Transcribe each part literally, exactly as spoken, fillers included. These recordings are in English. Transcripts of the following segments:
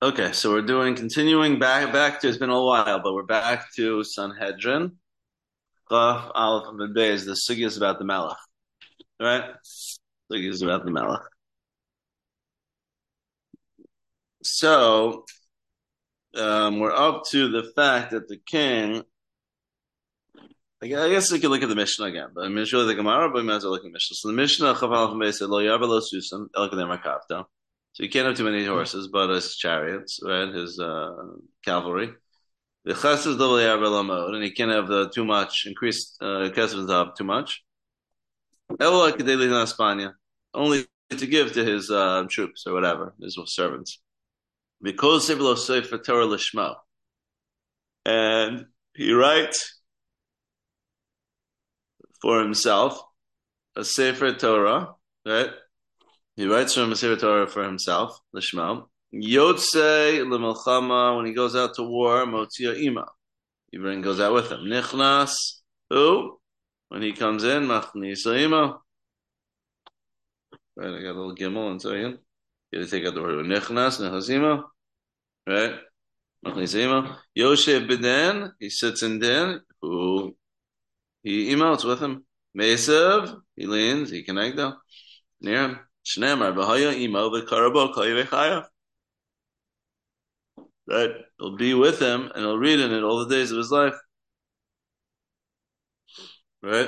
Okay, so we're doing continuing back back to it's been a while, but we're back to Sanhedrin. Chaf Aleph and Bey is the sugya is about the Melech, right? Sugya is about the Melech. So um, we're up to the fact that the king. I guess we could look at the Mishnah again, but I'm sure the Gemara, but we might as well look at the Mishnah. So the Mishnah Chaf Aleph and Bey said Lo Yaver Lo Susam El Kadem Rakavta. So you can't have too many horses, but his chariots, right? His uh, cavalry. The chesed double mode, and he can't have the too much increased uh, chesed up too much. Elo kedeli na Espana, only to give to his uh, troops or whatever, his servants. Because Sivlo Sefer Torah Lishmo, and he writes for himself a Sefer Torah, right? He writes from a Sefer Torah for himself, Lishmo. Yotze lemelchama, when he goes out to war, Motzia Ima. He brings goes out with him. Nichnas, who? When he comes in, Machnisa Ima. Right, I got a little gimel and so again. You gotta take out the word Nichnas, Nechasima. Right? Machnisa Ima. Yoshev B'den, he sits in din. Who? He emotes with him. Mesav, he leans, he connects near him. Shnemar, V'haya Imo, V'karabo, Kayvechaya. Right? He'll be with him and he'll read in it all the days of his life. Right?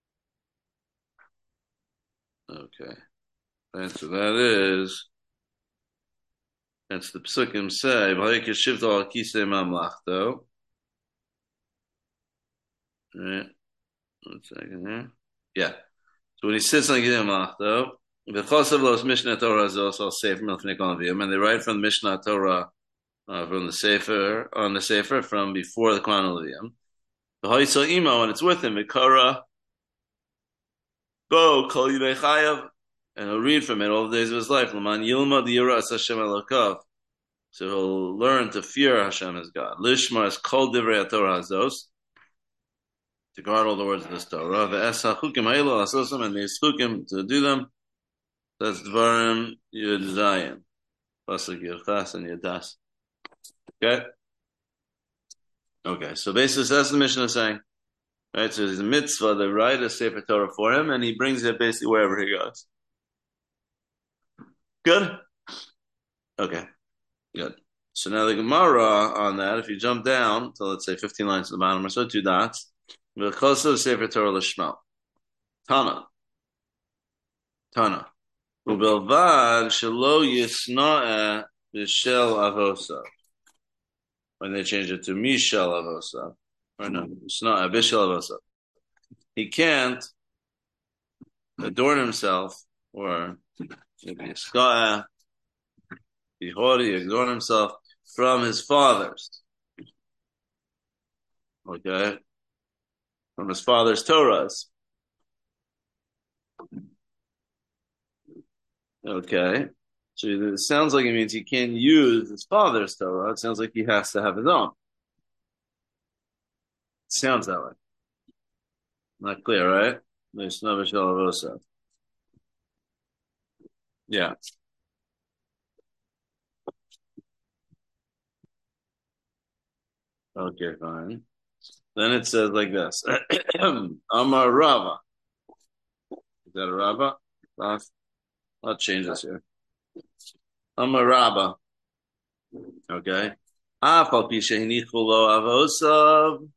Okay. And so that is, that's the psukim say, V'hayik yeshivta al kisei mamlachto. Right? One second here. Yeah. So when he sits on Kisei mamlachto, V'chosav los Mishnah Torah is also safe from Milfnei Konavim, and they write from the Mishnah Torah, uh, from the Sefer, on the Sefer, from before the Kohen Levium. V'hayisol imo, and it's with him, V'kara, Bo, Kol Yivei Chayav, and he'll read from it all the days of his life. L'man yilma diras Hashem Elokav. So he'll learn to fear Hashem as God. Lishmar is kol divrei Torah hazos, to guard all the words of this Torah. Ve'es hachukim ha'elu asosim, and these chukim to do them. That's Dvarim Yud Zayin. Pasuk Yechas and Yadas. Okay? Okay, so basically that's the Mishnah saying. Right, so there's a mitzvah, they write a Sefer Torah for him, and he brings it basically wherever he goes. Good? Okay, good. So now the Gemara on that, if you jump down to, let's say, fifteen lines to the bottom or so, two dots, V'chosav Sefer Torah Lishmo. Tana. Tana. Ubelvad shelo yisna'eh b'shel avosav. When they change it to Mishel avosav. Or no, yisna'eh b'shel avosav. He can't adorn himself, or maybe yisna'eh, be haughty, adorn himself from his fathers. Okay? From his father's Torahs. Okay. So it sounds like it means he can't use his father's Torah. It sounds like he has to have his own. It sounds that way. Not clear, right? Yeah. Okay, fine. Then it says like this. Amar Rava. Is that a Rava? I'll change this here. Amar Rava. Okay. Afal pi shehinichu lo avosav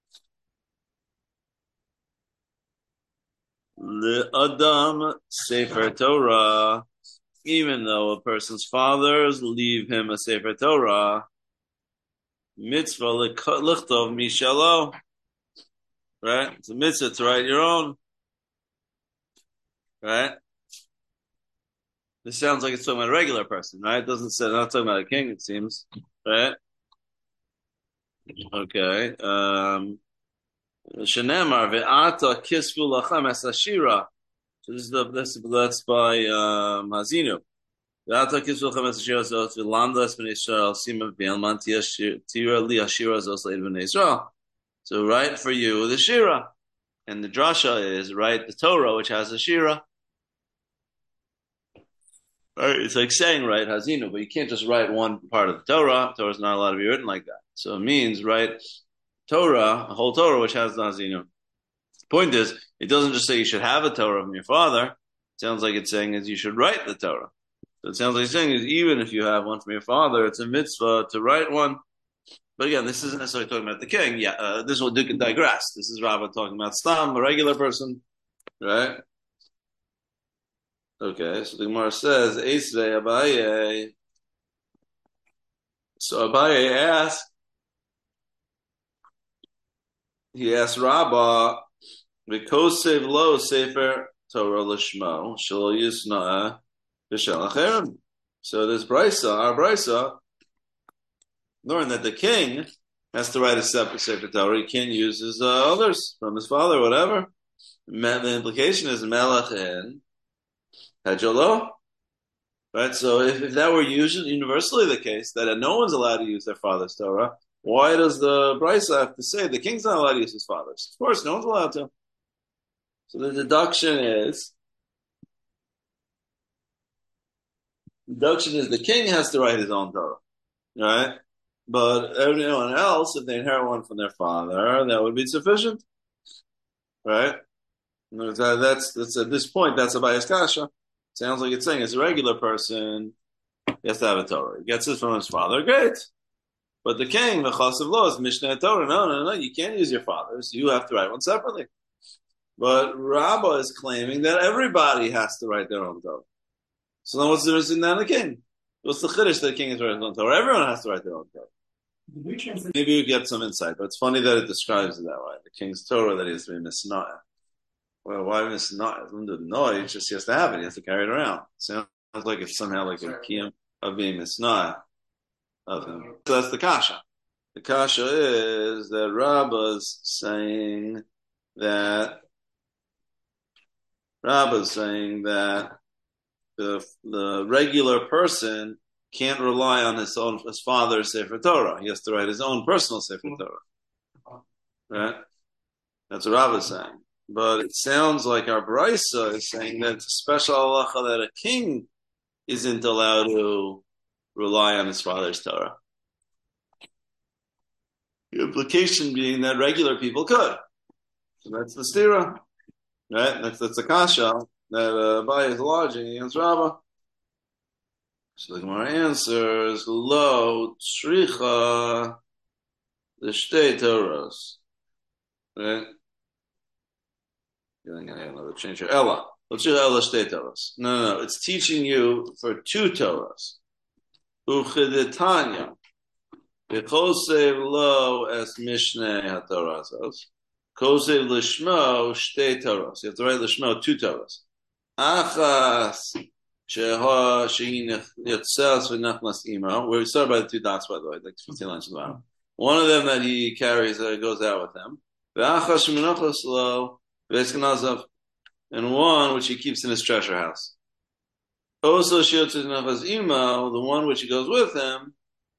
le'adam sefer Torah. Even though a person's fathers leave him a sefer Torah, mitzvah lichtov mishalo. Right? It's a mitzvah to write your own. Right? This sounds like it's talking about a regular person, right? It doesn't say, not talking about a king, it seems. Right? Okay. Um, Shenemar ve'ata kisvu lachem es hashira. So this is the this that's by uh, Mazinu. Ve'ata kisvu lachem es hashira zos v'lamda es b'nei Yisrael sima v'elman tira li hashira zos leid b'nei Yisrael. So write for you the shira, and the drasha is write the Torah which has a shira. Right? It's like saying write Hazinu, but you can't just write one part of the Torah. Torah is not allowed to be written like that. So it means write Torah, a whole Torah, which has the Hazinu. The point is, it doesn't just say you should have a Torah from your father. It sounds like it's saying is you should write the Torah. So it sounds like it's saying is even if you have one from your father, it's a mitzvah to write one. But again, this isn't necessarily talking about the king. Yeah, uh, this will digress. This is Rabbah talking about Stam, a regular person, right? Okay, so the Gemara says, Eisvei Abaye. So Abaye asked, he asked Rabbah, V'kosev lo sefer Torah l'shmo, shelo yisna'a v'shel acherem. So this Brisa, our Brisa, learned that the king has to write a separate sefer Torah. He can't use his uh, others from his father, whatever. The implication is Melech and Hajolo. Right? So if, if that were usually universally the case, that no one's allowed to use their father's Torah, why does the Brisa have to say the king's not allowed to use his father's? Of course, no one's allowed to. So the deduction is, deduction is the king has to write his own Torah. Right? But everyone else, if they inherit one from their father, that would be sufficient. Right? That's, that's at this point, that's a bias kasha. Sounds like it's saying as a regular person, he has to have a Torah. He gets it from his father, great. But the king, the chas of law, is Mishnah Torah. No, no, no, you can't use your father's. You have to write one separately. But Rabbah is claiming that everybody has to write their own Torah. So then what's the difference in that and the king? What's the chiddush that the king is writing his own Torah? Everyone has to write their own Torah. Maybe you get some insight, but it's funny that it describes it that way. The king's Torah that he has to be misna'ah. Well, why misna'ah? No, he just he has to have it. He has to carry it around. Sounds like it's somehow like a kiyum of being misna'ah of him. So that's the kasha. The kasha is that Rabbah's saying that Rabbah's saying that the the regular person can't rely on his own his father's Sefer Torah. He has to write his own personal Sefer Torah. Right? That's what Rabbah's saying. But it sounds like our Brisa is saying that it's a special halacha that a king isn't allowed to rely on his father's Torah. The implication being that regular people could. So that's the stira. Right? That's, that's the kasha that uh, Abaye is lodging against Rabbah. So the Gemara answers, Lo tzricha the shtei Torahs. Right? I'm going to have another change here. Ella. Let's do Ella shtei Torahs. No, no, no. It's teaching you for two Torahs. Uchidetanya. V'chosev lo es mishnei ha-Torahs. Kosev l'shmo shtei Torahs. You have to write l'shmo two Torahs. Achas sheha shehi yotzes v'nachmas imo. We're started by the two dots, by the way, like fifteen lines from the bottom. One of them that he carries, uh, goes out with him. V'achas shemenachos lo v'eskanazav. And one which he keeps in his treasure house. Also sheyotzes v'nachmas imo, the one which he goes with him.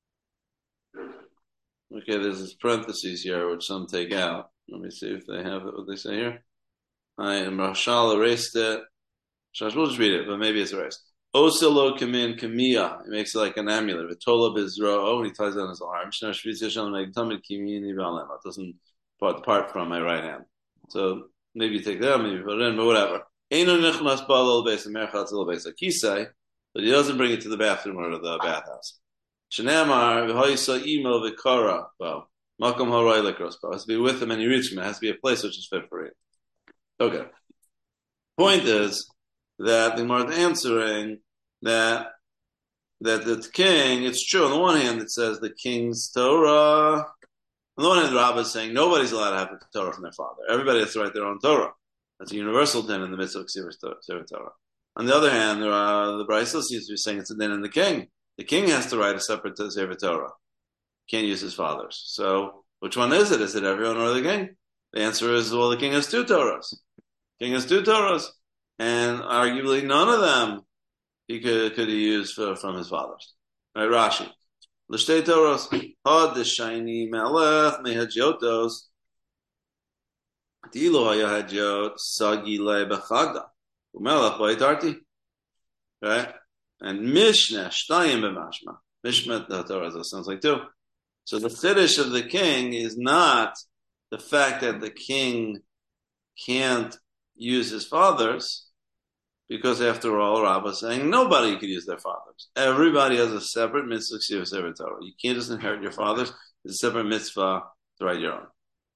Okay, there's this parentheses here which some take out. Let me see if they have it, what they say here. I am Rashal erased it. We'll just read it, but maybe it's erased. Oselo kamin kamiya. It makes it like an amulet. V'tola bizro. And he ties it on his arm. It doesn't part, part from my right hand. So maybe you take that, maybe put it in, but whatever. But he doesn't bring it to the bathroom or to the bathhouse. Shenamar v'hoisa imo v'kara bo. Malcolm Harai Lekros bo. It has to be with him and he reads him. It has to be a place which is fit for it. Okay. Point is that the Gemara is answering that that the king, it's true, on the one hand it says the king's Torah. On the one hand, Rabbah is saying nobody's allowed to have the Torah from their father. Everybody has to write their own Torah. That's a universal din in the midst of Ksivir Torah. On the other hand, there are, the Brisa seems to be saying it's a din in the king. The king has to write a separate Sefer Torah. Can't use his father's. So, which one is it? Is it everyone or the king? The answer is, well, the king has two Torahs. The king has two Torahs. And arguably none of them he could, could he use for, from his father's. Right, Rashi. L'shtei Torahs. Had d'shayni melech mehadjotos. Dilo hayahadjot sagi le bechagda. Umelech baitarti. Right? And Mishnah, Shtayim b'mashma. Mishmat, the Torah sounds like two. So the chiddush of the king is not the fact that the king can't use his fathers, because after all, Rabbah is saying nobody can use their fathers. Everybody has a separate mitzvah of Sefer Torah. You can't just inherit your fathers. It's a separate mitzvah to write your own.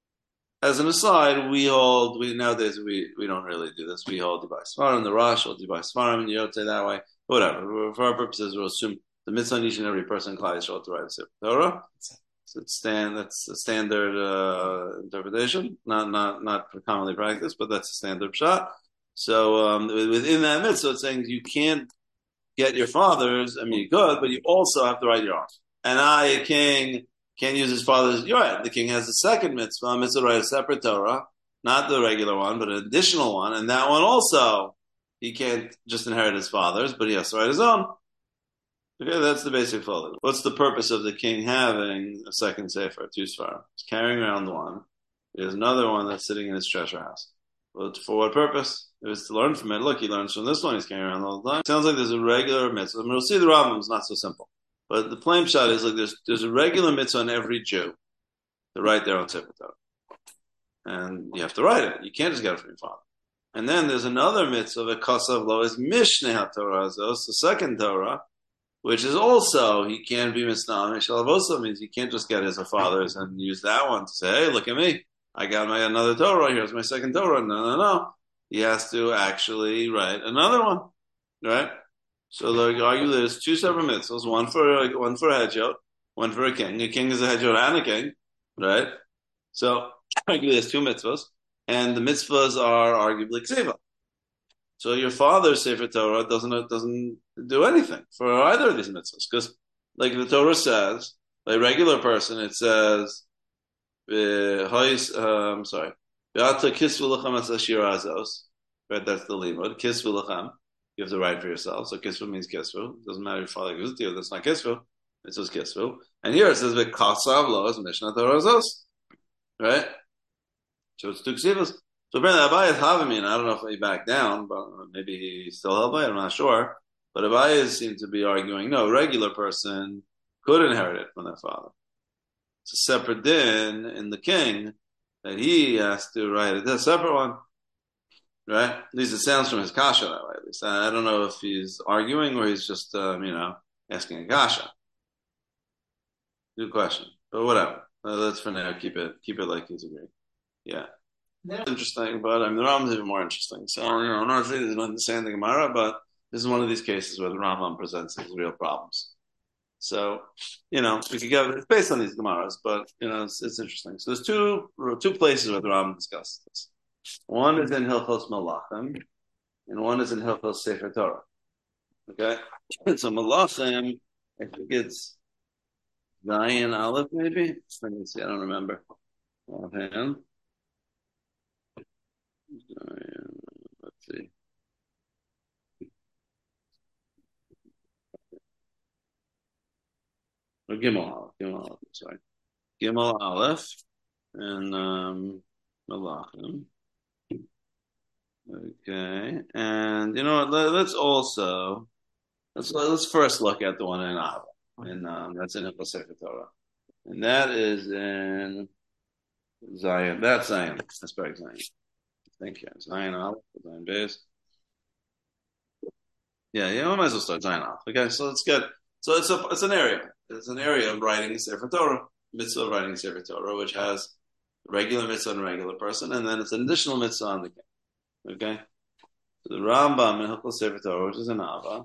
As an aside, we hold, we nowadays we, we don't really do this. We hold Dibai Svarim, the Rosh, hold Dibai Svarim, and Yotzei that way. Whatever. For our purposes, we'll assume the mitzvah on each and every person in Klal Yisrael to write a Sefer Torah. So it's stand, that's a standard uh, interpretation, not not not commonly practiced, but that's a standard shot. So um, within that mitzvah, it's saying you can't get your fathers. I mean, you could, but you also have to write your own. And I, a king, can't use his father's. You're right. The king has a second mitzvah, a mitzvah to write a separate Torah, not the regular one, but an additional one. And that one also, he can't just inherit his father's, but he has to write his own. Okay, that's the basic flow. What's the purpose of the king having a second sefer, two svarim? He's carrying around one. There's another one that's sitting in his treasure house. Well, for what purpose? If it's to learn from it, look, he learns from this one. He's carrying around all the time. Sounds like there's a regular mitzvah. I mean, we'll see the Rambam is not so simple. But the plain shot is like there's there's a regular mitzvah on every Jew to write their own sefer Torah. And you have to write it. You can't just get it from your father. And then there's another mitzvah, the Kasav Lo, is Mishneh HaTorah, the second Torah, which is also, he can't be misnam. Shalav also means you can't just get his fathers and use that one to say, hey, look at me. I got my another Torah. Here's my second Torah. No, no, no. He has to actually write another one. Right? So they argue there's two separate mitzvahs, one for one for a hedjot, one for a king. A king is a hedjot and a king. Right? So argue there's two mitzvahs. And the mitzvahs are arguably ksiva. So your father's Sefer Torah doesn't doesn't do anything for either of these mitzvahs, because, like the Torah says, a regular person, it says, uh, I'm sorry, right? That's the limud. Kisvu lechem. You have to write for yourself. So kisvu means kisvu. It doesn't matter if your father gives it to you. That's not kisvu. It says kisvu. And here it says v'kasav lo is mishnah Torah zos. Right? So it's two ksivas. So apparently Abai is Havamin. I don't know if he backed down, but maybe he still held by it. I'm not sure. But Abai seems to be arguing, no, a regular person could inherit it from their father. It's a separate din in the king that he has to write it. That's a separate one. Right? At least it sounds from his kasha that way. At least I don't know if he's arguing or he's just, um, you know, asking a kasha. Good question. But whatever. Uh, let's for now keep it keep it like he's agreeing. Yeah. That's interesting, but I mean, the Rambam is even more interesting. So, you know, I'm not saying there's nothing to say in the Gemara, but this is one of these cases where the Rambam presents these real problems. So, you know, we could go, it's based on these Gemaras, but, you know, it's, it's interesting. So there's two two places where the Rambam discusses this. One is in Hilchos Malachim, and one is in Hilchos Sefer Torah. Okay? So Malachim, I think it's Zion Aleph, maybe? Let me see, I don't remember. Offhand. Let's see. Or Gimel Aleph. Gimel Aleph, sorry. Gimel Aleph and um, Malachim. Okay, and you know what? Let, let's also let's let's first look at the one in Ava, and um, that's in Hilchos Sefer Torah, and that is in Zion. That's Zion. That's very Zion. Thank you. Zion Aleph, Zion base. Yeah, yeah. We might as well start Zion Aleph. Okay, so let's get. So it's a it's an area. It's an area of writing a Sefer Torah, mitzvah of writing a Sefer Torah, which has regular mitzvah on a regular person, and then it's an additional mitzvah on the king. Okay, so the Rambam in Hilchos Sefer Torah, which is an Ava.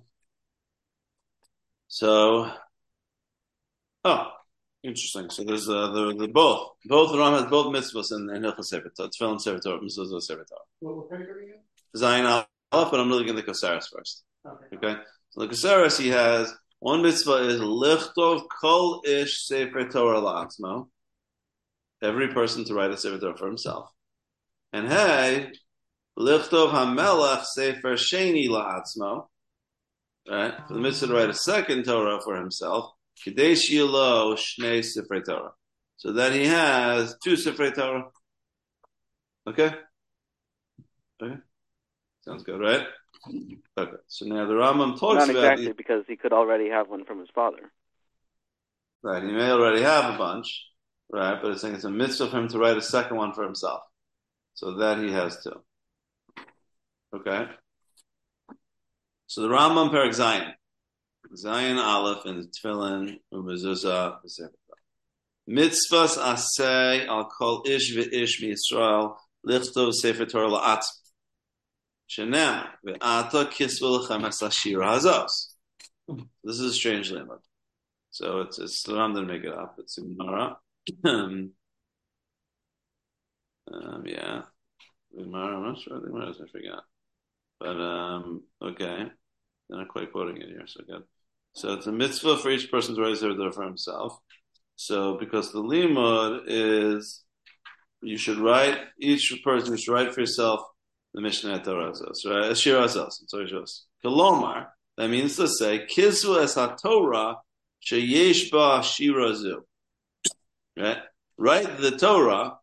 So, oh, interesting. So there's uh, the the both both the Rambam has both mitzvahs in, in Hilchos Sefer Torah. It's filmed Sefer Torah, mitzvahs of Sefer Torah. What page are we in? Zion Aleph, but I'm looking at the Kosaris first. Okay. Okay, so the Kosaris he has one mitzvah is lichtov kol ish Sefer Torah la'atzmo. Every person to write a Sefer Torah for himself, and hey. Lichtov HaMelech Sefer Sheni La'atzmo. Right? For the mitzvah to write a second Torah for himself. Kadesh Yilo Shnei Sifrei Torah. So that he has two Sifrei Torah. Okay? Okay? Sounds good, right? Okay, so now the Rambam talks Not about exactly, the, because he could already have one from his father. right. He may already have a bunch, right? But it's saying it's a mitzvah for him to write a second one for himself, so that he has to. Okay. So the Rambam Perek Zion, Zion Aleph and Tefillin Umezuzah. Mitzvahs asay al kol ish ve'ish miYisrael lichtov sefer Torah la'atzm. Shenem ve'ata kisvu lechem es hashira hazos. This is a strange limud. So it's it's the Ram didn't make it up. It's in Gemara. um, yeah, Gemara. I'm not sure. The Gemara I forgot. But um, okay, they're not quite quoting it here. So good. So it's a mitzvah for each person to write their Torah for himself. So because the limud is, you should write, each person should write for yourself the Mishnah Torah Azos, right? Ashir Azos, and so shows. Kolomar, that means to say, Kisvu es ha-Torah sheyesh ba shira zu. Right? Write the Torah,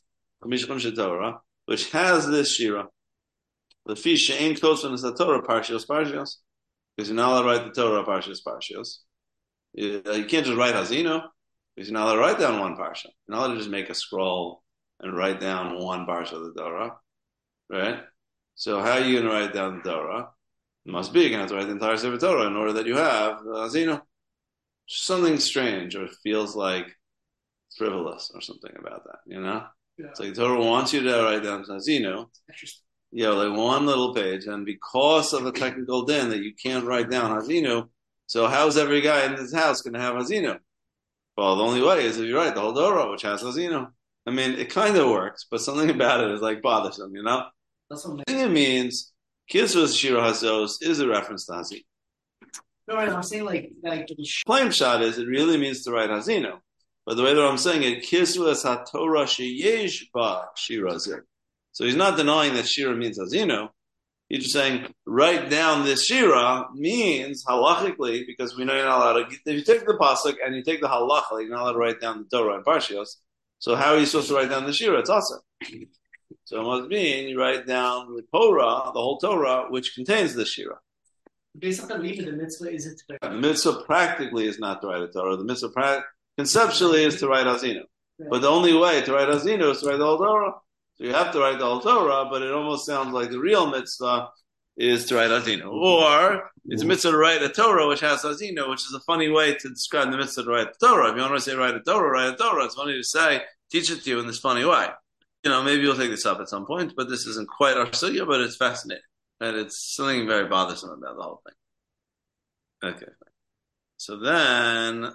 Torah, which has this shira. The fish she'ein kosvan es ha-Torah, parshios, parshios. Because you're not allowed to write the Torah, parshios, parshios. You, you can't just write Hazino. Because you're not allowed to write down one parsha. You're not allowed to just make a scroll and write down one parsha of the Torah, right? So how are you going to write down the Torah? It must be you're going to have to write the entire Sefer Torah in order that you have uh, Azino. Something strange, or it feels like frivolous or something about that, you know? Yeah. It's like the Torah wants you to write down Azino. Yeah, like one little page, and because of a technical din that you can't write down Hazinu, so how's every guy in this house going to have Hazinu? Well, the only way is if you write the whole Torah, which has Hazinu. I mean, it kind of works, but something about it is like bothersome, you know? That's what it means. Kisvus Shira Hazos is a reference to Hazinu. No, right, I'm saying like, like the plain shot is it really means to write Hazinu. But the way that I'm saying it, Kisvus HaTorah Sheyesh Ba Shira Hazinu. So he's not denying that Shira means Hazinu. He's just saying, write down this Shira means, halachically, because we know you're not allowed to, if you take the Pasuk and you take the halacha, you're not allowed to write down the Torah and Parshios. So how are you supposed to write down the Shira? It's awesome. So it must mean you write down the Torah, the whole Torah, which contains the Shira. Based on the the mitzvah is it to The mitzvah practically is not to write a Torah. The mitzvah pra- conceptually is to write Hazinu. Right. But the only way to write Hazinu is to write the whole Torah. So you have to write the whole Torah, but it almost sounds like the real mitzvah is to write Hazinu. Or it's a mitzvah to write a Torah which has Hazinu, which is a funny way to describe the mitzvah to write the Torah. If you want to say write a Torah, write a Torah. It's funny to say, teach it to you in this funny way. You know, maybe you'll take this up at some point, but this isn't quite our sugya, but it's fascinating. And it's something very bothersome about the whole thing. Okay. So then,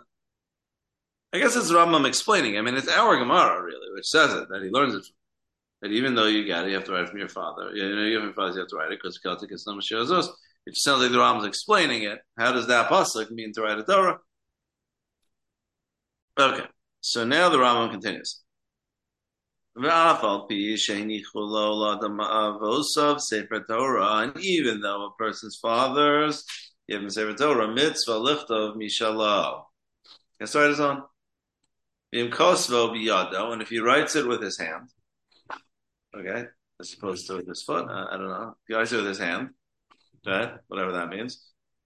I guess it's Rambam explaining. I mean, it's our Gemara, really, which says it, that he learns it from. That even though you got it, you have to write it from your father. You know, you have your father, you have to write it because Celtic is not Mashiach. It just sounds like the Rambam's explaining it. How does that pasuk mean to write a Torah? Okay, so now the Rambam continues. And even though a person's fathers give him Sefer Torah, mitzvah lichtov mishalo. Can I start his own? And if he writes it with his hand, okay, as opposed to with his foot, uh, I don't know. If he writes it with his hand, right? Whatever that means.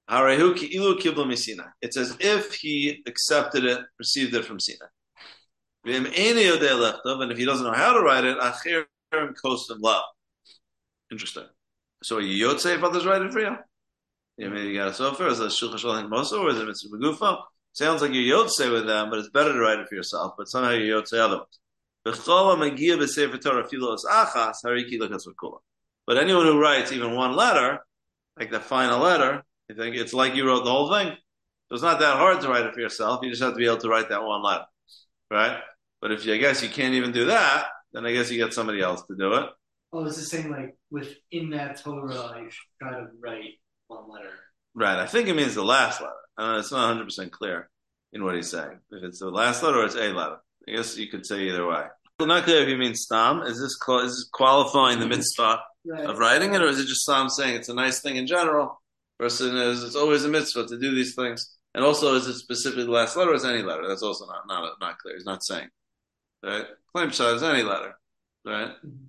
It's as if he accepted it, received it from Sinai. And if he doesn't know how to write it, interesting. So are you Yotzei if others write it for you? Yeah, maybe you got a sofer, is it Shulchan Shalach Moso, or is it Mitzvah Begufa? Sounds like you're Yotzei with them, but it's better to write it for yourself, but somehow you're Yotzei otherwise. But anyone who writes even one letter, like the final letter, you think it's like you wrote the whole thing. So it's not that hard to write it for yourself. You just have to be able to write that one letter, right? But if you, I guess you can't even do that, then I guess you get somebody else to do it. Oh, it's the same like within that Torah, you should try to write one letter. Right. I think it means the last letter. Uh, it's not one hundred percent clear in what he's saying. If it's the last letter or it's a letter. I guess you could say either way. It's not clear if he means stam. Is this, is this qualifying the mitzvah right. of writing it, or is it just stam saying it's a nice thing in general? Person is, it's always a mitzvah to do these things. And also, is it specifically the last letter or is it any letter? That's also not not, not clear. He's not saying. Right? Claim shah is any letter. Right? Mm-hmm.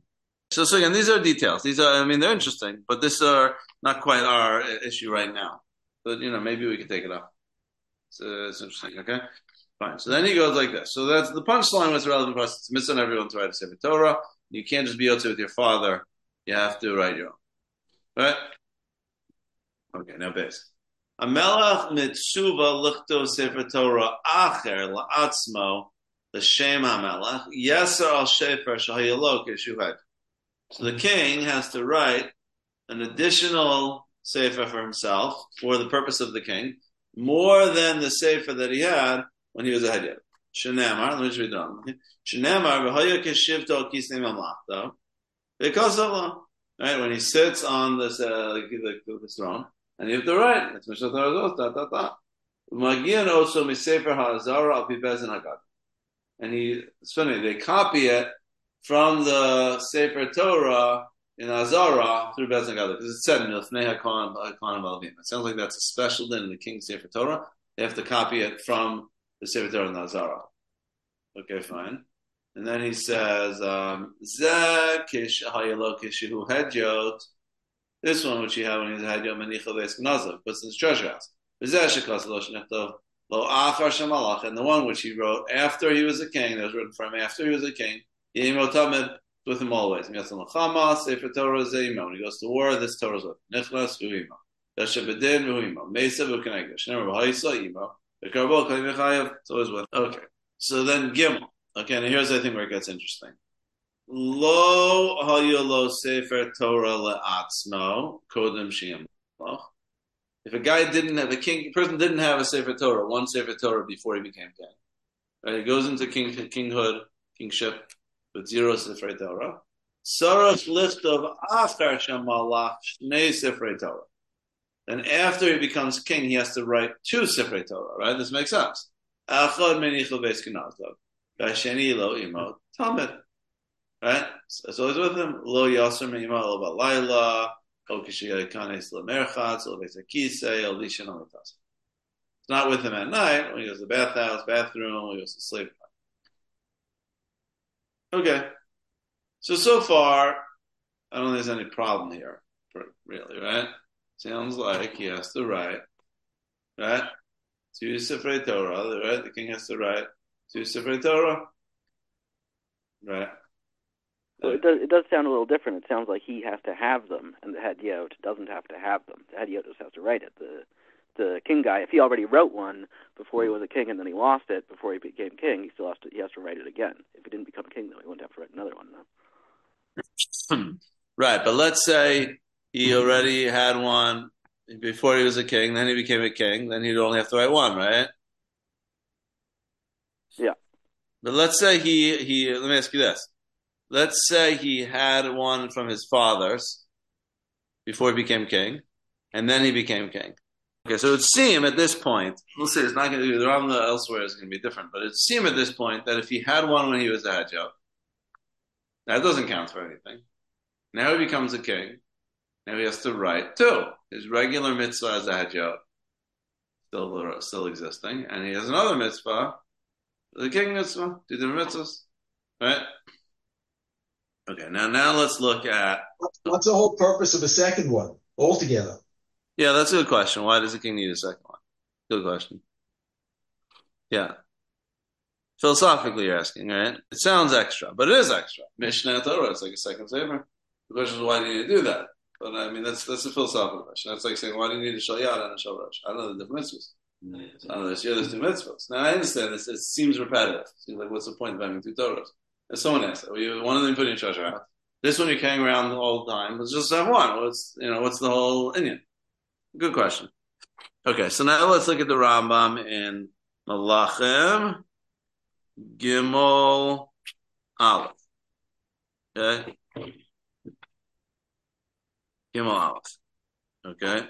So, so again, these are details. These are, I mean, they're interesting, but this are not quite our issue right now. But, you know, maybe we could take it up. So it's interesting, okay? Fine. So then he goes like this. So that's the punchline was relevant for us. It's missing everyone to write a Sefer Torah. You can't just be yotze with your father. You have to write your own. Right? Okay, now base. A melech mitzuva lichto Sefer Torah acher la'atzmo l'shem ha'melech yeser al shefer shahayalok yeshuhed. So the king has to write an additional sefer for himself for the purpose of the king, more than the sefer that he had when he was a hedyot. Shenamar, let me just read it on. Shenamar v'hoya keshivto kisnei mamlachto because of law. Right, when he sits on this uh, the, the, the throne, and you have to write. It's Mishnah Torah da da da. Magian also misefer ha'azara al pi bezin hagad. And he, it's funny, they copy it from the Sefer Torah in Azara through Bezin Haggadah, because it said in Milfnei HaKohen Balavim. It sounds like that's a special din in the King's Sefer Torah. They have to copy it from the Sefer Torah in Azara. Okay, fine. And then he says, um, this one, which he had when he was a Hadyot, Manicha Ve'eskenazav, puts in his treasure house. And the one which he wrote after he was a king, that was written for him after he was a king, with him always. When he goes to war, this Torah is with him. Nichlas v'huimo. Dashabedin v'huimo. Mesa v'kenegdish. Remember, ha'isa imo. V'karbo k'li v'chayev. It's always with him. Okay. So then Gimel. Okay, now here's I think where it gets interesting. Lo hayolo sefer Torah le'atzmo kodem shiyam. If a guy didn't have a king, person didn't have a sefer Torah, one sefer Torah before he became king, right? He goes into king, kinghood, kingship with zero sefer Torah. Saras lichtov after shamalach shnei sefer Torah. Then after he becomes king, he has to write two sefer Torah, right? This makes sense. Achad menichel ve'eskenazav. V'asheni lo imo tamid. Right? So it's always with him. Lo yaser me'imo lo balayla. It's not with him at night when he goes to the bathhouse, bathroom, when he goes to sleep. Okay. So, so far, I don't think there's any problem here, really, right? Sounds like he has to write, right? Two Sifrei Torah, right? The king has to write two Sifrei Torah, right? So it does, it does sound a little different. It sounds like he has to have them, and the Hadyot doesn't have to have them. The Hadyot just has to write it. The the king guy, if he already wrote one before he was a king and then he lost it before he became king, he still has to he has to write it again. If he didn't become king, though, he wouldn't have to write another one. No? Right, but let's say he already had one before he was a king, then he became a king, then he'd only have to write one, right? Yeah. But let's say he he. Let me ask you this. Let's say he had one from his fathers before he became king, and then he became king. Okay, so it would seem at this point, we'll see, it's not going to be, the Rambam elsewhere is going to be different, but it would seem at this point that if he had one when he was a Hadyot, that doesn't count for anything. Now he becomes a king. Now he has to write two. His regular mitzvah as a Hadyot, still, still existing, and he has another mitzvah, the king mitzvah, two different mitzvahs, right? Okay, now now let's look at... What's the whole purpose of a second one altogether? Yeah, that's a good question. Why does the king need a second one? Good question. Yeah. Philosophically, you're asking, right? It sounds extra, but it is extra. Mishnah Torah, it's like a second sefer. The question is, why do you need to do that? But I mean, that's that's a philosophical question. That's like saying, why do you need a Shal Yad and a Shal Rosh? I don't know the different mitzvahs. I don't know, there's, yeah, there's two mitzvahs. Now, I understand this. It seems repetitive. It seems like, what's the point of having two Torahs? As someone asked, well, you, one of them put in your treasure house. This one you're carrying around all the time. Let's just have one. What's you know what's the whole Indian? Good question. Okay, so now let's look at the Rambam in Malachim Gimel Aleph. Okay, Gimel Aleph. Okay.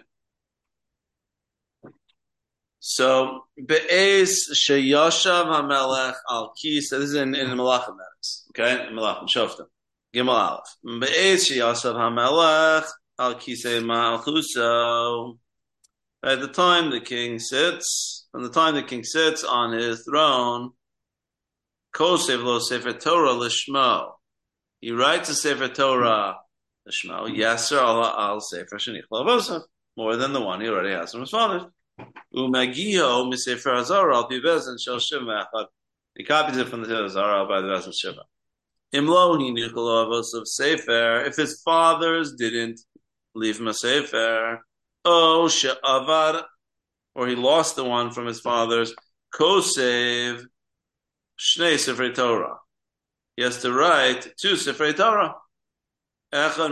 So Be'ez Sheyoshav HaMelech Al Kis. This is in in Malachim. Okay, Malachim Shoftim. Gimel Aleph. Be'ez Sheyoshav HaMelech Al Kisei Malchuso. At the time the king sits, from the time the king sits on his throne, Kosev Lo Sefer Torah Lishmo. he writes a Sefer Torah, the Shmo, Yasser al Sefer Shenich Lavosav, more than the one he already has from his father. Umagio Misefer Hazara al Pibez and Shel Shiva. He copies it from the Hazara by the Bez of Shiva. Imlo he Nicholavos of Sefer. If his fathers didn't leave him a Sefer, oh She'avad, or he lost the one from his fathers, Kosev Shnei Sefer Torah. He has to write two Sefer Torah. One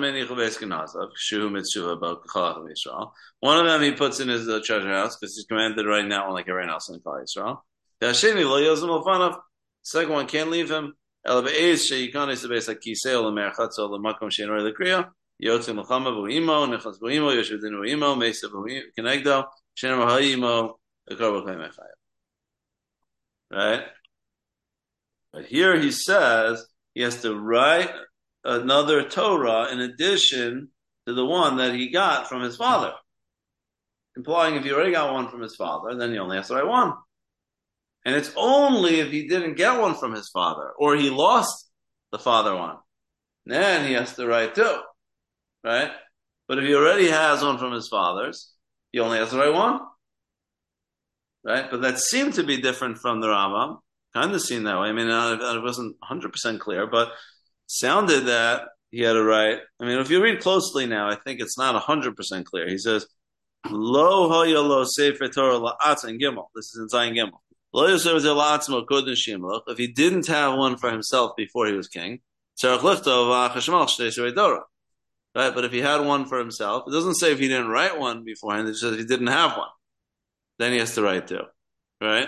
of them he puts in his uh, treasure house because he's commanded right now, like everyone else in Klal Yisrael. The second one can't leave him. Right? But here he says he has to write another Torah in addition to the one that he got from his father. Implying if he already got one from his father, then he only has to write one. And it's only if he didn't get one from his father, or he lost the father one, then he has to write two. Right? But if he already has one from his fathers, he only has to write one. Right? But that seemed to be different from the Rambam. Kind of seemed that way. I mean, it wasn't one hundred percent clear, but sounded that he had to write. I mean, if you read closely now, I think it's not one hundred percent clear. He says, Lo hoya lo sefer Torah la'atz and gimel. This is in Zion Gimel. Lo yosef zel la'atzmo kodin shimloch. If he didn't have one for himself before he was king, tzarech lichtov ha'chashmal shtei sefer Torah. Right? But if he had one for himself, it doesn't say if he didn't write one beforehand, it just says if he didn't have one. Then he has to write two. Right?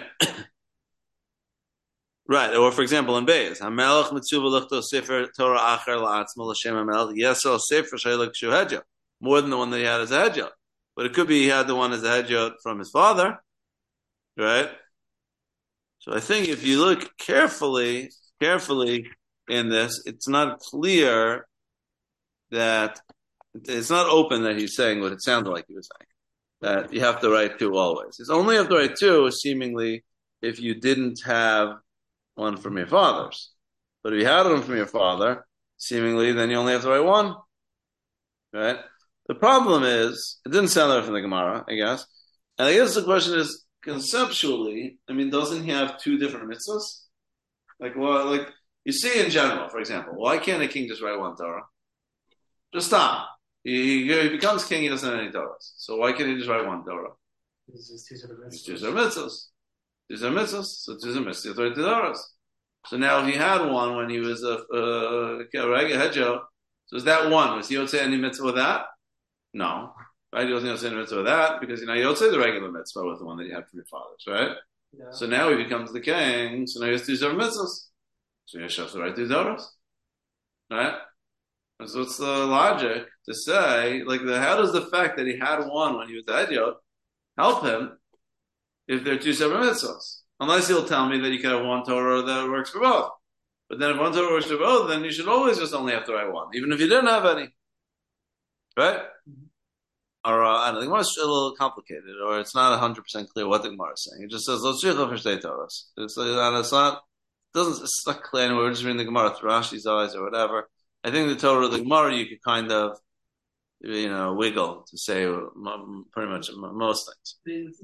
Right, or for example, in Beis, Hamelach mitzuva lichto sefer Torah acher la'atzmo l'shem hamelach yesel sefer shaylik shu hedjot, more than the one that he had as a hedjot. But it could be he had the one as a hedjot from his father, right? So I think if you look carefully, carefully in this, it's not clear that it's not open that he's saying what it sounded like he was saying, that you have to write two always. It's only have to write two, seemingly, if you didn't have one from your fathers. But if you had one from your father, seemingly, then you only have to write one. Right? The problem is, it didn't sound like from the Gemara, I guess. And I guess the question is, conceptually, I mean, doesn't he have two different mitzvahs? Like, well, like, you see in general, for example, why can't a king just write one Torah? Just stop. He, he becomes king, he doesn't have any Torahs. So why can't he just write one Torah? It's two sort of mitzvahs. Two sort of mitzvahs. These are mitzvahs, so these are mitzvahs. So now, if he had one when he was a regular hedjo, so is that one? Was he Yotzei any mitzvah with that? No, right? He wasn't Yotzei any mitzvah with that because you know you Yotzei the regular mitzvah with the one that you had from your fathers, right? Yeah. So now he becomes the king. So now he has two separate mitzvahs. So you have to write two Torahs, right? And so what's the logic to say like the how does the fact that he had one when he was a hedjo help him? If they're two separate mitzvahs. Unless he'll tell me that you can have one Torah that works for both. But then if one Torah works for both, then you should always just only have to write one, even if you didn't have any. Right? Mm-hmm. Or, uh, I don't think it's a little complicated, or it's not one hundred percent clear what the Gemara is saying. It just says, let's shich for shtei Torahs. It's, uh, it's not, it doesn't, it's not clear anyway. We're just reading the Gemara through Rashi's eyes or whatever. I think the Torah of the Gemara, you could kind of, you know, wiggle to say pretty much most things.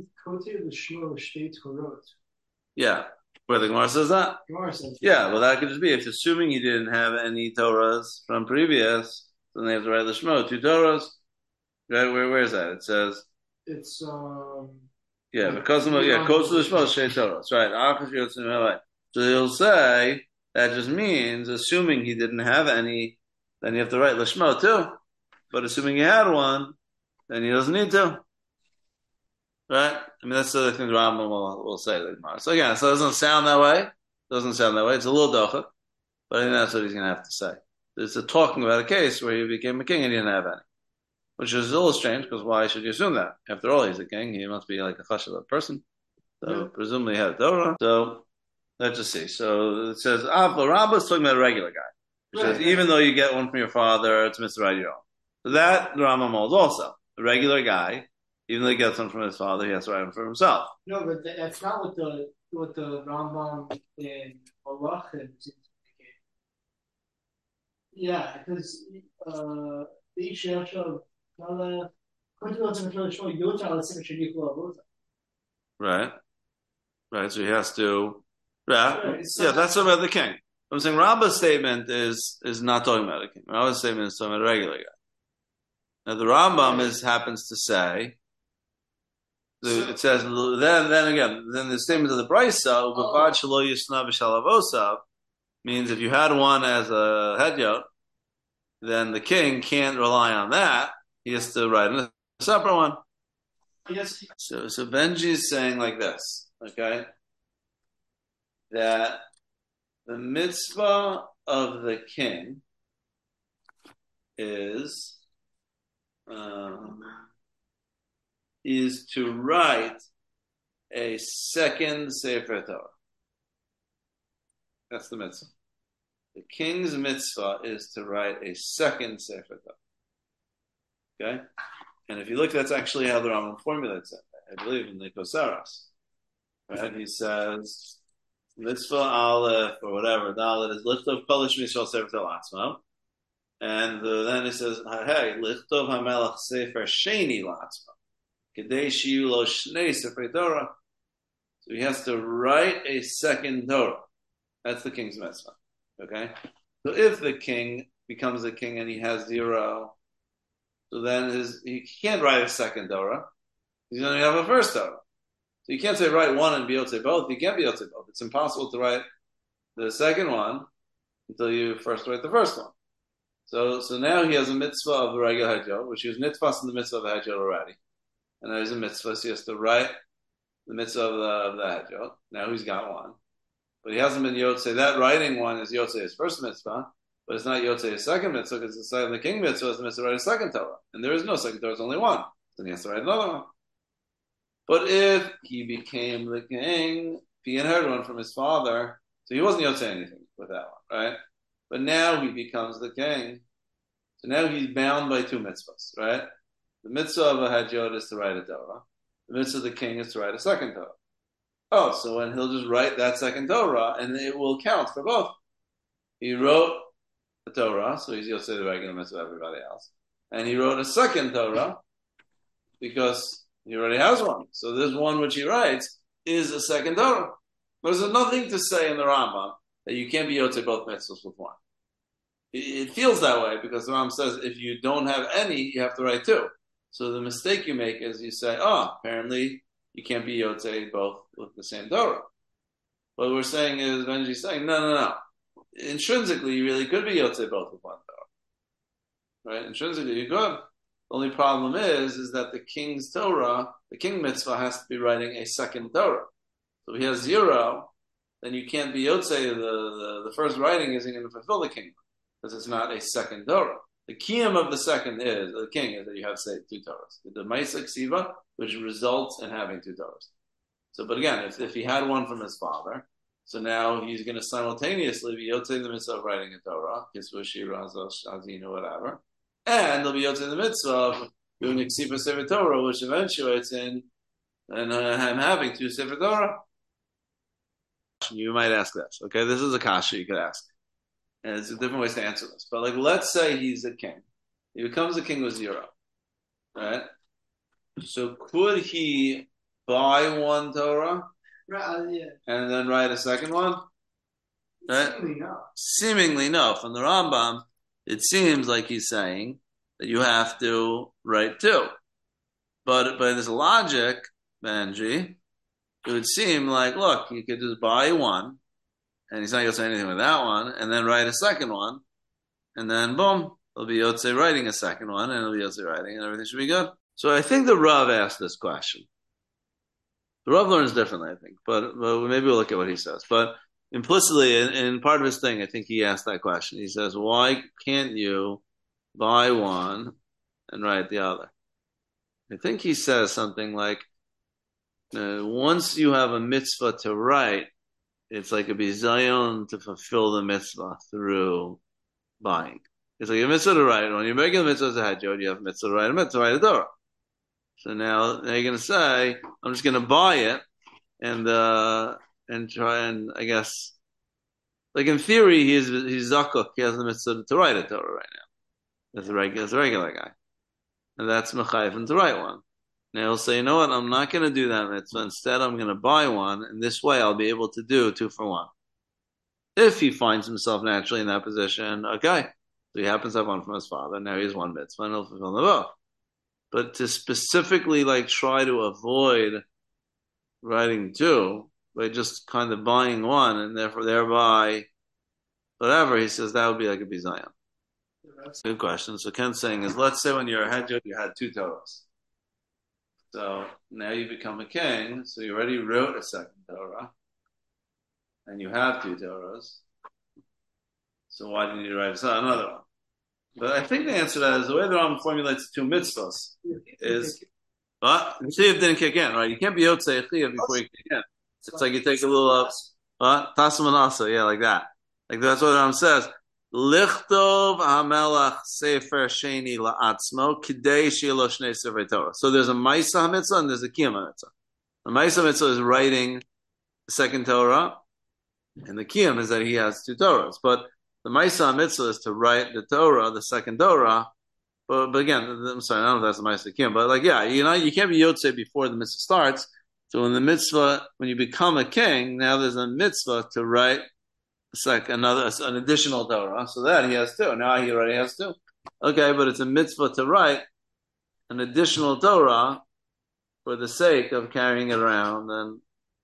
Yeah, where the Gemara says that. Gemara says yeah, well, that could just be if assuming he didn't have any Torahs from previous, then they have to write the Shmo two Torahs. Right? Where where is that? It says it's um. Yeah, because of yeah, goes to the Shmo Shay Torahs. Right. So he'll say that just means assuming he didn't have any, then you have to write the Shmo too. But assuming he had one, then he doesn't need to. Right? I mean, that's the thing the Rambam will, will say. So again, so it doesn't sound that way. It doesn't sound that way. It's a little docha. But I think that's what he's going to have to say. It's a talking about a case where he became a king and he didn't have any. Which is a little strange, because why should you assume that? After all, he's a king. He must be like a chashuv person. So yeah. Presumably he had a Torah. So let's just see. So it says, ah, but Rambam's talking about a regular guy. Which right. says, even though you get one from your father, it's mitzvah right your own. So that the Rambam holds also. A regular guy, even though he gets one from his father, he has to write one for himself. No, but that's not what the what the Rambam in Malachim seems to indicate. Yeah, because uh, the Shasha, Right. Right. So he has to. Yeah. Yeah. That's about the king. I'm saying Rabba's statement is is not talking about a king. Rabba's statement is talking about a regular guy. Now the Rambam is happens to say. The, it says then then again then the statement of the Brisa Ubavad Shalo Yisna B'Shalavosav means if you had one as a hedyot, then the king can't rely on that. He has to write a separate one. Yes. So, so Benji is saying like this, okay, that the mitzvah of the king is um, is to write a second Sefer Torah. That's the mitzvah. The king's mitzvah is to write a second Sefer Torah. Okay? And if you look, that's actually how the Rambam formulates it. I believe in the Kosaras. Right? He says, mitzvah aleph, or whatever, dalet is lichtov kolish mishal sefer Torah latzmo. And uh, then he says, hey, lichtov hamelach sefer sheni latzmo. Kedei shiyu lo shnei sefer Torah. So he has to write a second Torah. That's the king's mitzvah. Okay? So if the king becomes a king and he has zero, so then his, he can't write a second Torah. He's going to have a first Torah. So you can't say write one and be able to say both. You can't be able to say both. It's impossible to write the second one until you first write the first one. So so now he has a mitzvah of the regular hajjot, which he was nitfas in the mitzvah of the hajjot already. And there's a mitzvah, so he has to write the mitzvah of the, of the hajjot. Now he's got one. But he hasn't been Yotzei. That writing one is Yotzei his first mitzvah, but it's not Yotzei his second mitzvah, because the second the king mitzvah is the mitzvah to write a second Torah. And there is no second Torah, it's only one. Then he has to write another one. But if he became the king, if he inherited one from his father, so he wasn't Yotzei anything with that one, right? But now he becomes the king. So now he's bound by two mitzvahs, right? The mitzvah of a hajjot is to write a Torah. The mitzvah of the king is to write a second Torah. Oh, so when he'll just write that second Torah, and it will count for both. He wrote the Torah, so he's Yotzei the regular mitzvah of everybody else. And he wrote a second Torah, because he already has one. So this one which he writes is a second Torah. There's nothing to say in the Rambam that you can't be Yotzei both mitzvahs with one. It feels that way because the Rambam says if you don't have any, you have to write two. So the mistake you make is you say, oh, apparently you can't be Yotzei both with the same Torah. What we're saying is, Benji's saying, no, no, no. Intrinsically, you really could be Yotzei both with one Torah. Right? Intrinsically, you could. The only problem is, is that the king's Torah, the king mitzvah, has to be writing a second Torah. So if he has zero, then you can't be Yotzei. The, the, the first writing isn't going to fulfill the king, because it's not a second Torah. The kiyum of the second is, the king, is that you have, say, two Torahs. The Maisa Ksiva, which results in having two Torahs. So, but again, if, if he had one from his father, so now he's going to simultaneously be Yotzei the mitzvah of writing a Torah, Kisva, Shira, Azinu, whatever, and there'll be Yotzei the mitzvah of doing a Ksiva Sefer Torah, which eventuates in and uh, him having two Sefer Torah. You might ask this, okay? This is a kasha you could ask. And it's different ways to answer this. But like, let's say he's a king. He becomes a king with zero. Right? So could he buy one Torah? Right, uh, yeah. And then write a second one? Right? Seemingly no. Seemingly no. From the Rambam, it seems like he's saying that you have to write two. But by this logic, Benji, it would seem like, look, you could just buy one, and he's not going to say anything with that one, and then write a second one, and then boom, it'll be Yotzei writing a second one, and it'll be Yotzei writing, and everything should be good. So I think the Rav asked this question. The Rav learns differently, I think, but, but maybe we'll look at what he says. But implicitly, in, in part of his thing, I think he asked that question. He says, why can't you buy one and write the other? I think he says something like, uh, once you have a mitzvah to write, it's like a bizayon to fulfill the mitzvah through buying. It's like a mitzvah to write. When you're making a mitzvah as a hajjot, you have a mitzvah to write a mitzvah, write a Torah. So now, now you're going to say, I'm just going to buy it and uh, and try and, I guess, like in theory, he's he's zakuk. He has the mitzvah to write a Torah right now. As a regular, as a regular guy, and that's mechayiv to write one. Now he'll say, you know what? I'm not going to do that mitzvah. Instead, I'm going to buy one, and this way, I'll be able to do two for one. If he finds himself naturally in that position, okay. So he happens to have one from his father. Now he has one mitzvah, and he'll fulfill the both. But to specifically like try to avoid writing two by just kind of buying one, and therefore thereby whatever, he says that would be like a bizayon. Good question. So Ken's saying is, let's say when you're a head judge, you had two Torahs. So now you become a king, so you already wrote a second Torah, and you have two Torahs. So why didn't you write another one? But I think the answer to that is the way the Rambam formulates two mitzvahs is, what? The Chiyuv didn't kick in, right? You can't be Yotzei Chiyuv before you kick in. It's like you take a little up, what? Tasam Manasa, yeah, like that. Like that's what the Rambam says. Lichtov HaMelech Sefer Sheni La'atzmo Kidei Shielo Shnei Sefer Torah. So there's a Maisa HaMitzvah and there's a Kiyum HaMitzvah. The Maisa HaMitzvah is writing the second Torah, and the Kiyum is that he has two Torahs. But the Maisa HaMitzvah is to write the Torah, the second Torah. But, but again, I'm sorry, I don't know if that's the Maisa Kiyum, but like, yeah, you know, you can't be Yotzei before the mitzvah starts. So when the mitzvah, when you become a king, now there's a mitzvah to write it's like another, an additional Torah, so that he has two. Now he already has two. Okay, but it's a mitzvah to write an additional Torah for the sake of carrying it around, and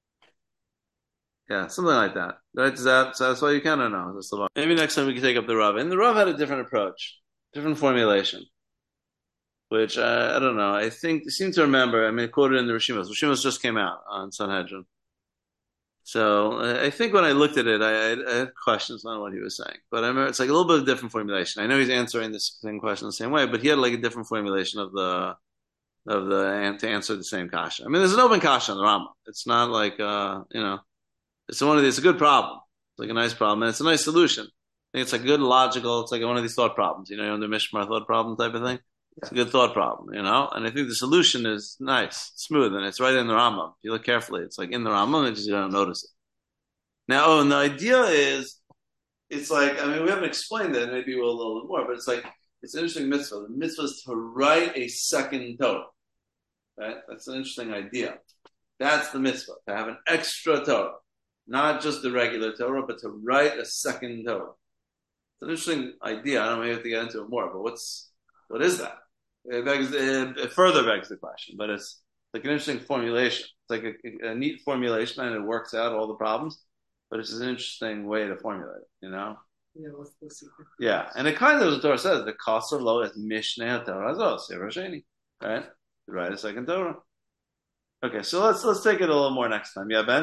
yeah, something like that. Right? Does that satisfy you? Can or no? Maybe next time we can take up the Rav. And the Rav had a different approach, different formulation, which uh, I don't know. I think I seem to remember. I mean, quoted in the Rishimas. Rishimas just came out on Sanhedrin. So I think when I looked at it, I, I had questions on what he was saying. But I remember it's like a little bit of different formulation. I know he's answering the same question the same way, but he had like a different formulation of the of the to answer the same kasha. I mean, there's an open kasha on the Rambam. It's not like uh, you know, it's one of these. It's a good problem. It's like a nice problem, and it's a nice solution. I think it's a good logical. It's like one of these thought problems. You know, under Mishmar thought problem type of thing. It's a good thought problem, you know? And I think the solution is nice, smooth, and it's right in the Rambam. If you look carefully, it's like in the Rambam, and just you don't notice it. Now, oh, and the idea is, it's like, I mean, we haven't explained it, maybe we'll a little bit more, but it's like, it's an interesting mitzvah. The mitzvah is to write a second Torah, right? That's an interesting idea. That's the mitzvah, to have an extra Torah. Not just the regular Torah, but to write a second Torah. It's an interesting idea. I don't know, maybe we have to get into it more, but what's, what is that? It, begs, it further begs the question, but it's like an interesting formulation. It's like a, a neat formulation, and it works out all the problems, but it's just an interesting way to formulate it, you know? Yeah, what's the secret? Yeah, and it kind of, as the Torah says, the cost of law is Mishneh Torah Zos, Sefer Sheni, right? To write a second Torah. Okay, so let's let's take it a little more next time. Yeah, Ben?